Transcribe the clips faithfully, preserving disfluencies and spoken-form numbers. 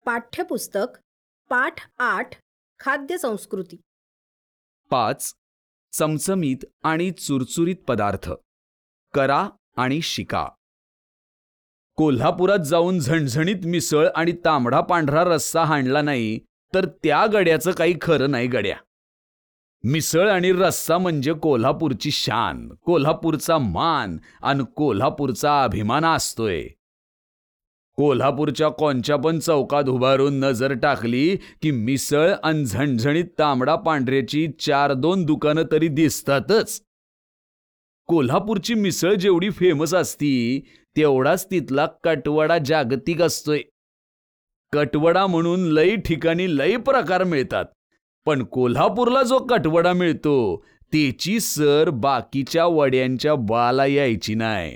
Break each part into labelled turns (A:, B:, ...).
A: पाठ्यपुस्तक पाठ आठ खाद्य संस्कृती.
B: पाच. चमचमीत आणि चुरचुरीत पदार्थ करा आणि शिका. कोल्हापुरात जाऊन झणझणीत मिसळ आणि तांबडा पांढरा रस्सा हाणला नाही तर त्या गड्याचं काही खरं नाही गड्या. मिसळ आणि रस्सा म्हणजे कोल्हापूरची शान, कोल्हापूरचा मान आणि कोल्हापूरचा अभिमान असतोय. कोल्हापूरच्या कोणच्या पण चौकात उभारून नजर टाकली की मिसळ आणि झणझणीत तांबडा पांढऱ्याची चार दोन दुकानं तरी दिसतातच. कोल्हापूरची मिसळ जेवढी फेमस असती तेवढाच तिथला कटवडा जागतिक असतोय. कटवडा म्हणून लई ठिकाणी लई प्रकार मिळतात, पण कोल्हापूरला जो कटवडा मिळतो त्याची सर बाकीच्या वड्यांच्या बाला यायची नाही.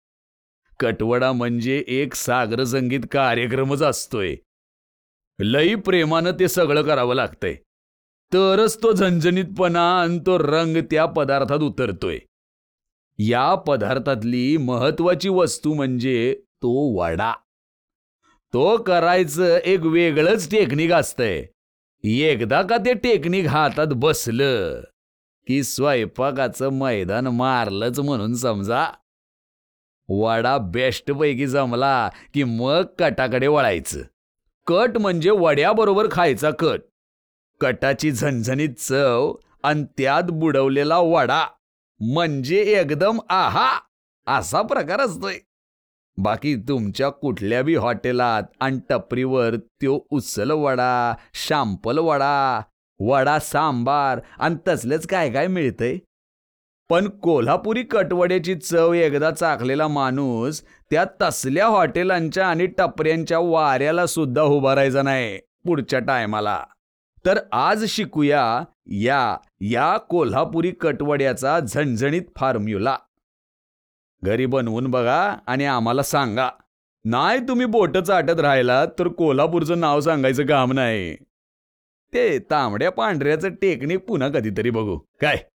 B: कटवडा म्हणजे एक सागर संगीत कार्यक्रमच असतोय. लई प्रेमानं ते सगळं करावं लागतंय, तरच तो झणझणीतपणा आणि तो रंग त्या पदार्थात उतरतोय. या पदार्थातली महत्वाची वस्तू म्हणजे तो वडा. तो करायचं एक वेगळंच टेक्निक असतंय. एकदा का ते टेक्निक हातात बसलं की स्वयंपाकाचं मैदान मारलंच म्हणून समजा. वडा बेस्ट पैकी जमला की मग कटाकडे वळायचं. कट म्हणजे वड्याबरोबर खायचा कट. कटाची झणझणीत चव आणि त्यात बुडवलेला वडा म्हणजे एकदम आहा असा प्रकार असतोय. बाकी तुमच्या कुठल्या बी हॉटेलात आणि टपरीवर त्यो उसल वडा, शांपल वडा, वडा सांबार आणि तसलेच काय काय मिळतंय. पण कोल्हापुरी कटवड्याची चव एकदा चाखलेला माणूस त्या तसल्या हॉटेलांच्या आणि टपऱ्यांच्या वाऱ्याला सुद्धा उभारायचा नाही पुढच्या टायमाला. तर आज शिकूया या या कोल्हापुरी कटवड्याचा झणझणीत फॉर्म्युला. घरी बनवून बघा आणि आम्हाला सांगा. नाही तुम्ही बोटं चाटत राहिलात तर कोल्हापूरचं नाव सांगायचं काम नाही. ते तांबड्या पांढऱ्याचं टेक्निक पुन्हा कधीतरी बघू काय.